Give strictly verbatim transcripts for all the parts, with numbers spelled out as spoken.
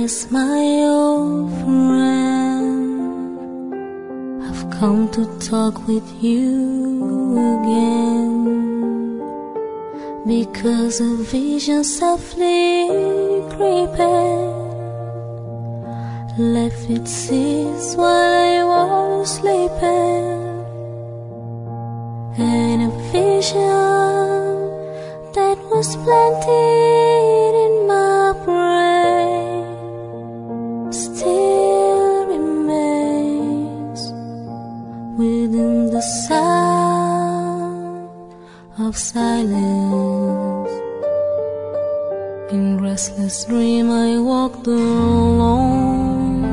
darkness, my old friend, I've come to talk with you again, because a vision softly creeping left its seeds while I was sleeping, and a vision that was planted in my brain still remains within the sound of silence. In restless dream I walked alone,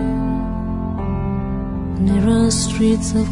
narrow streets of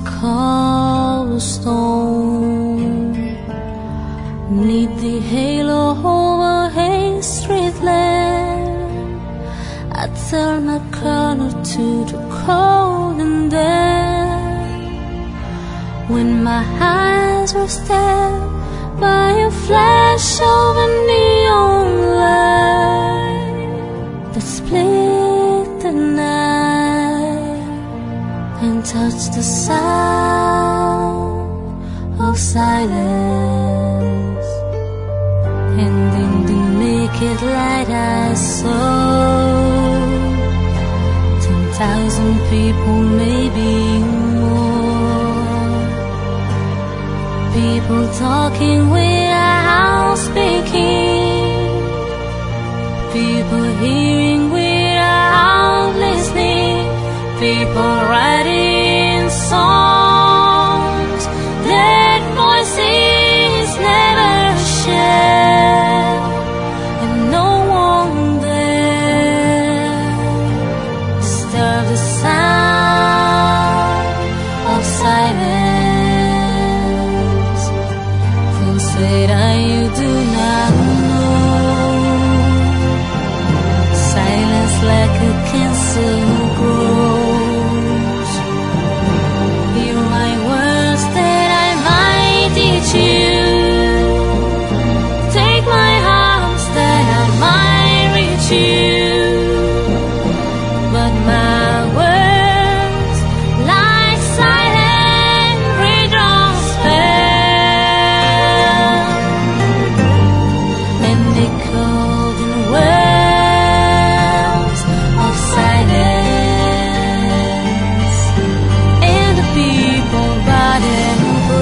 cobblestone, neath the halo of a hay street lamp. I turned my collar to the cold and damp, when my eyes were stabbed by a flash of a neon light that split the night and touched the sound of silence. And in the naked light I saw ten thousand people, maybe more, people talking without speaking, people hearing without listening, people writing songs that voices never share, and no one there disturbed the sound of silence. Fools said, I you do not know, silence like a cancer grows. Hear my words that I might teach you, take my arms that I might reach you, but my words like silent raindrops fell, and they called in wells of silence, and the people bowed and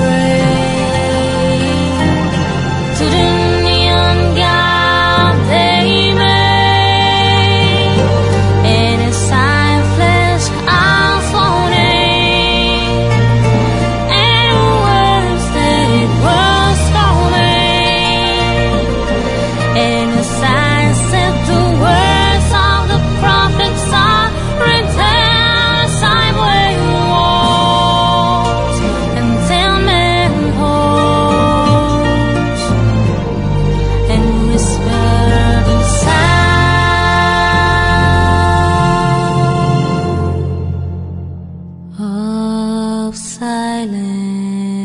prayed to the neon god they made, and a sign flashed out for name, and words that it was spoken, and a sign said the words of the prophets are written sideway walls and tenement halls, and whispered in sound of silence.